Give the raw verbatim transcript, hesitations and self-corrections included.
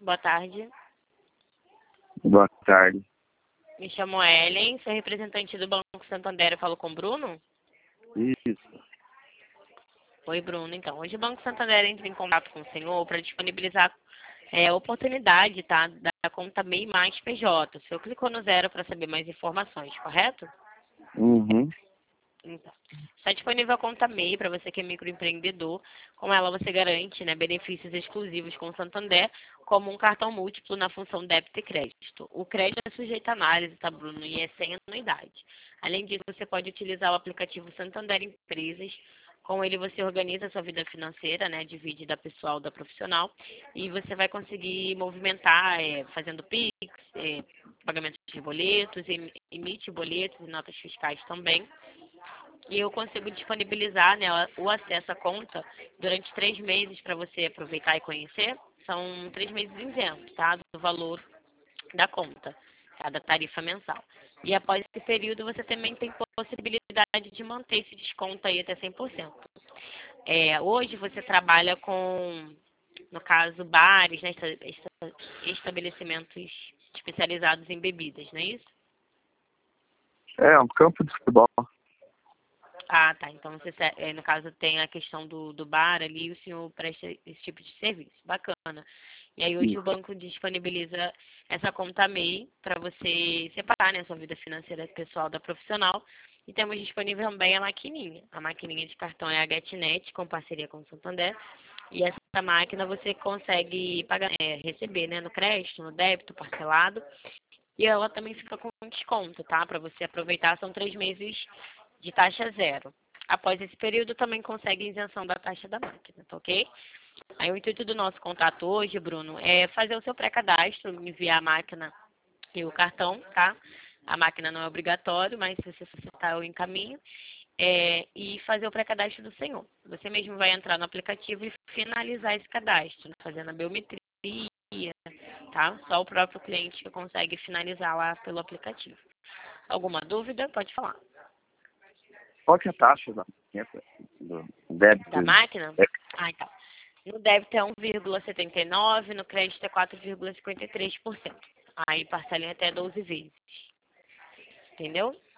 Boa tarde. Boa tarde. Me chamo Ellen, sou representante do Banco Santander. Eu falo com o Bruno? Isso. Oi, Bruno. Então, hoje o Banco Santander entra em contato com o senhor para disponibilizar é, a oportunidade, tá, da conta MEI mais P J. O senhor clicou no zero para saber mais informações, correto? Uhum. Então, está disponível a conta MEI para você que é microempreendedor. Com ela você garante, né, benefícios exclusivos com o Santander, como um cartão múltiplo na função débito e crédito. O crédito é sujeito à análise, tá, Bruno? E é sem anuidade. Além disso, você pode utilizar o aplicativo Santander Empresas. Com ele você organiza a sua vida financeira, né, divide da pessoal da profissional, e você vai conseguir movimentar, é, fazendo Pix, é, pagamentos de boletos, em- emite boletos e notas fiscais também. E eu consigo disponibilizar, né, o acesso à conta durante três meses para você aproveitar e conhecer. São três meses isentos, tá? Do valor da conta, tá? Da tarifa mensal. E após esse período, você também tem possibilidade de manter esse desconto aí até cem por cento. É, hoje você trabalha com, no caso, bares, né, esta- esta- estabelecimentos especializados em bebidas, não é isso? É um campo de futebol. Ah, tá. Então, você, se- eh, no caso, tem a questão do, do bar ali e o senhor presta esse tipo de serviço. Bacana. E aí, hoje o Isso. banco disponibiliza essa conta MEI para você separar, né, sua vida financeira pessoal da profissional. E temos disponível também a maquininha. A maquininha de cartão é a GetNet, com parceria com o Santander. E essa máquina você consegue pagar, eh, receber, né, no crédito, no débito, parcelado. E ela também fica com desconto, tá? Para você aproveitar, são três meses de taxa zero. Após esse período, também consegue isenção da taxa da máquina, tá ok? Aí o intuito do nosso contato hoje, Bruno, é fazer o seu pré-cadastro, enviar a máquina e o cartão, tá? A máquina não é obrigatório, mas se você solicitar, eu encaminho. É, e fazer o pré-cadastro do senhor. Você mesmo vai entrar no aplicativo e finalizar esse cadastro, fazendo a biometria, tá? Só o próprio cliente que consegue finalizar lá pelo aplicativo. Alguma dúvida? Pode falar. Qual que é a taxa da do débito? Da máquina? É, Ah, então. No débito é um vírgula setenta e nove, no crédito é quatro vírgula cinquenta e três por cento. Aí parcela em até doze vezes. Entendeu?